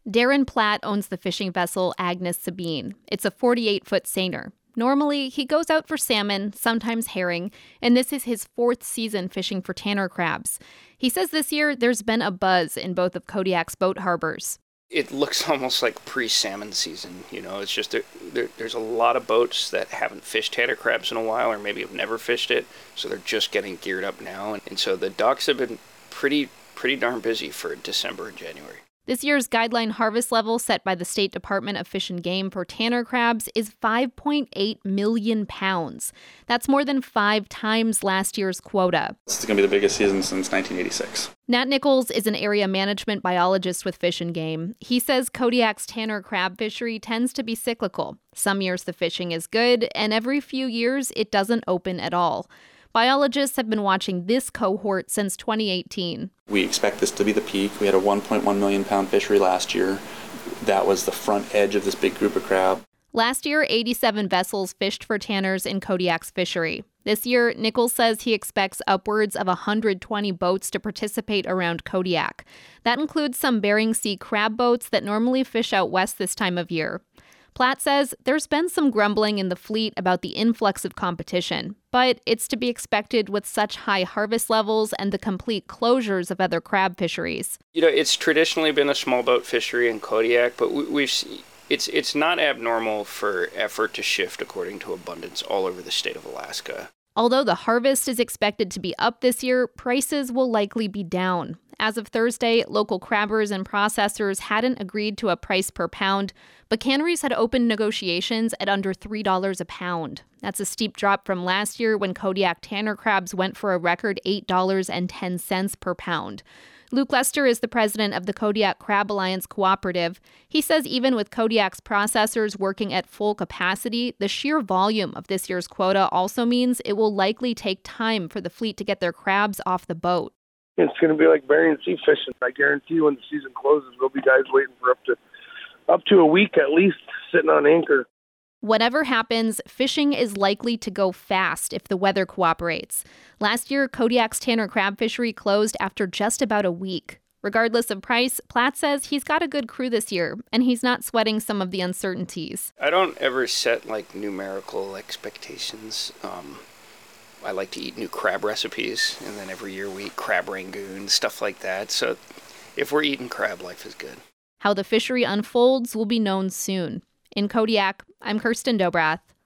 Darren Platt owns the fishing vessel Agnes Sabine. It's a 48-foot seiner. Normally, he goes out for salmon, sometimes herring, and this is his 4th season fishing for tanner crabs. He says this year there's been a buzz in both of Kodiak's boat harbors. It looks almost like pre-salmon season, It's just there's a lot of boats that haven't fished tanner crabs in a while, or maybe have never fished it, so they're just getting geared up now. And so the docks have been pretty darn busy for December and January. This year's guideline harvest level set by the State Department of Fish and Game for tanner crabs is 5.8 million pounds. That's more than 5 times last year's quota. This is going to be the biggest season since 1986. Nat Nichols is an area management biologist with Fish and Game. He says Kodiak's tanner crab fishery tends to be cyclical. Some years the fishing is good, and every few years it doesn't open at all. Biologists have been watching this cohort since 2018. We expect this to be the peak. We had a 1.1 million pound fishery last year. That was the front edge of this big group of crab. Last year, 87 vessels fished for tanners in Kodiak's fishery. This year, Nichols says he expects upwards of 120 boats to participate around Kodiak. That includes some Bering Sea crab boats that normally fish out west this time of year. Platt says there's been some grumbling in the fleet about the influx of competition, but it's to be expected with such high harvest levels and the complete closures of other crab fisheries. It's traditionally been a small boat fishery in Kodiak, but it's not abnormal for effort to shift according to abundance all over the state of Alaska. Although the harvest is expected to be up this year, prices will likely be down. As of Thursday, local crabbers and processors hadn't agreed to a price per pound, but canneries had opened negotiations at under $3 a pound. That's a steep drop from last year when Kodiak tanner crabs went for a record $8.10 per pound. Luke Lester is the president of the Kodiak Crab Alliance Cooperative. He says even with Kodiak's processors working at full capacity, the sheer volume of this year's quota also means it will likely take time for the fleet to get their crabs off the boat. It's going to be like Bering Sea fishing. I guarantee you when the season closes, there'll be guys waiting for up to a week at least sitting on anchor. Whatever happens, fishing is likely to go fast if the weather cooperates. Last year, Kodiak's tanner crab fishery closed after just about a week. Regardless of price, Platt says he's got a good crew this year, and he's not sweating some of the uncertainties. I don't ever set numerical expectations. I like to eat new crab recipes, and then every year we eat crab rangoon, stuff like that. So if we're eating crab, life is good. How the fishery unfolds will be known soon. In Kodiak, I'm Kirsten Dobrath.